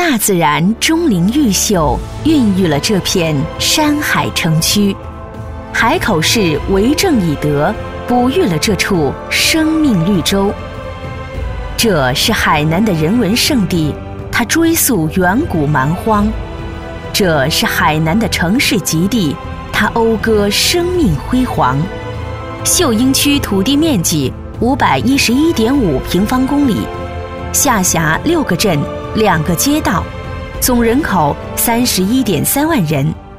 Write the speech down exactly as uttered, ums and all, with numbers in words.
大自然钟灵毓秀，孕育了这片山海城区。海口市为政以德，哺育了这处生命绿洲。这是海南的人文胜地，它追溯远古蛮荒；这是海南的城市极地，它讴歌生命辉煌。秀英区土地面积五百一十一点五平方公里，下辖六个镇、两个街道，总人口三十一点三万人。